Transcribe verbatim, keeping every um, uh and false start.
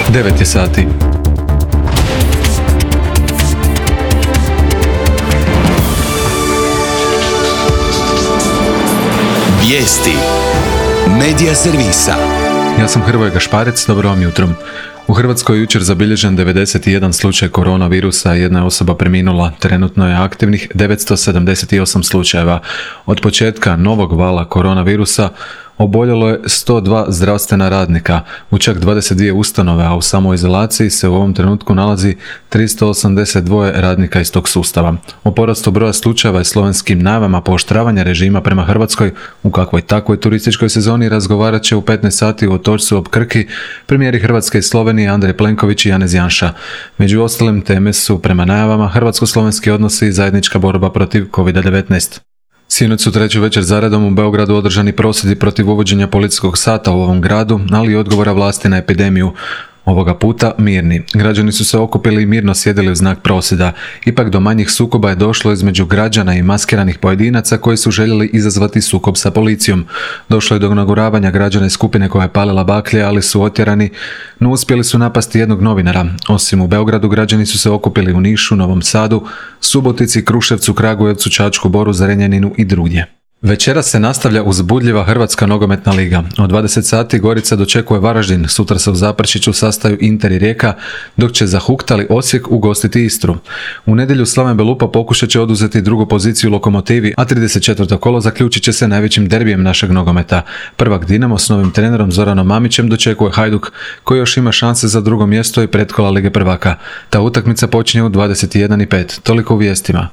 devet je sati. Vijesti Medija servisa. Ja sam Hrvoje Gašparec, dobro vam jutro. U Hrvatskoj je jučer zabilježen devedeset jedan slučaj koronavirusa, jedna je osoba preminula, trenutno je aktivnih devetsto sedamdeset osam slučajeva. Od početka novog vala koronavirusa oboljelo je sto dva zdravstvena radnika u čak dvadeset dvije ustanove, a u samoizolaciji se u ovom trenutku nalazi tristo osamdeset dva radnika iz tog sustava. O porastu broja slučajeva i slovenskim najavama pooštravanja režima prema Hrvatskoj u kakvoj takvoj turističkoj sezoni razgovarat će u petnaest sati u Otočcu ob Krki premijeri Hrvatske i Slovenije Andrej Plenković i Janez Janša. Među ostalim teme su prema najavama hrvatsko-slovenski odnosi i zajednička borba protiv kovid devetnaest. Sinoć su treću večer zaredom u Beogradu održani prosvjedi protiv uvođenja policijskog sata u ovom gradu, ali i odgovora vlasti na epidemiju. Ovoga puta mirni. Građani su se okupili i mirno sjedili u znak prosvjeda. Ipak do manjih sukoba je došlo između građana i maskiranih pojedinaca koji su željeli izazvati sukob sa policijom. Došlo je do naguravanja građana iz skupine koja je palila baklje, ali su otjerani, no uspjeli su napasti jednog novinara. Osim u Beogradu, građani su se okupili u Nišu, Novom Sadu, Subotici, Kruševcu, Kragujevcu, Čačku, Boru, Zrenjaninu i drugdje. Večeras se nastavlja uzbudljiva Hrvatska nogometna liga. O dvadeset sati Gorica dočekuje Varaždin, sutra se u Zaprešiću sastaju Inter i Rijeka, dok će zahuktali Osijek ugostiti Istru. U nedjelju Slaven Belupa pokušat će oduzeti drugu poziciju Lokomotivi, a trideset četvrto kolo zaključit će se najvećim derbijem našeg nogometa. Prvak Dinamo s novim trenerom Zoranom Mamićem dočekuje Hajduk, koji još ima šanse za drugo mjesto i pretkola Lige prvaka. Ta utakmica počinje u dvadeset jedan i pet. Toliko u vijestima.